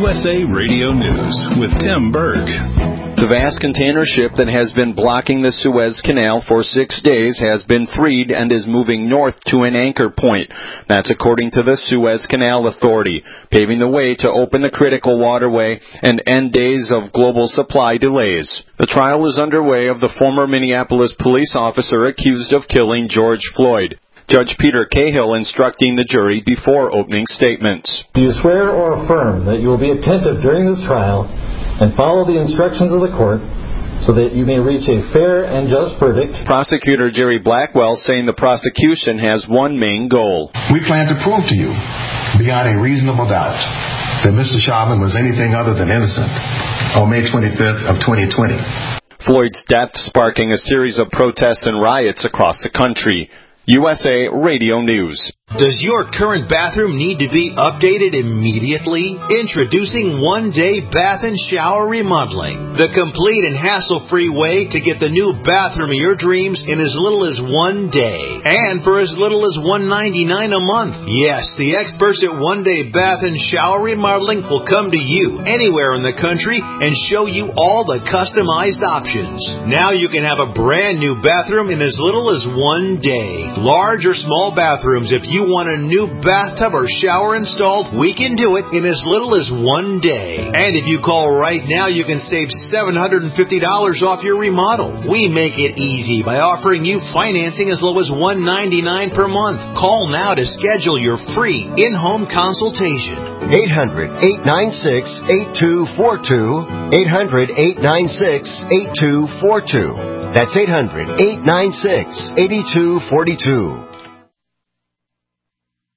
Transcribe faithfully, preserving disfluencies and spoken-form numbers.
U S A Radio News with Tim Berg. The vast container ship that has been blocking the Suez Canal for six days has been freed and is moving north to an anchor point. That's according to the Suez Canal Authority, paving the way to open the critical waterway and end days of global supply delays. The trial is underway of the former Minneapolis police officer accused of killing George Floyd. Judge Peter Cahill instructing the jury before opening statements. Do you swear or affirm that you will be attentive during this trial and follow the instructions of the court so that you may reach a fair and just verdict? Prosecutor Jerry Blackwell saying the prosecution has one main goal. We plan to prove to you, beyond a reasonable doubt, that Mister Chauvin was anything other than innocent on May twenty-fifth of twenty twenty. Floyd's death sparking a series of protests and riots across the country. U S A Radio News. Does your current bathroom need to be updated immediately? Introducing One Day Bath and Shower Remodeling, the complete and hassle-free way to get the new bathroom of your dreams in as little as one day, and for as little as one hundred ninety-nine dollars a month. Yes, the experts at One Day Bath and Shower Remodeling will come to you anywhere in the country and show you all the customized options. Now you can have a brand new bathroom in as little as one day. Large or small bathrooms, if you want a new bathtub or shower installed, we can do it in as little as one day. And if you call right now, you can save seven hundred fifty dollars off your remodel. We make it easy by offering you financing as low as one hundred ninety-nine dollars per month. Call now to schedule your free in-home consultation. eight hundred, eight nine six, eight two four two. eight hundred, eight nine six, eight two four two. That's eight hundred, eight nine six, eight two four two.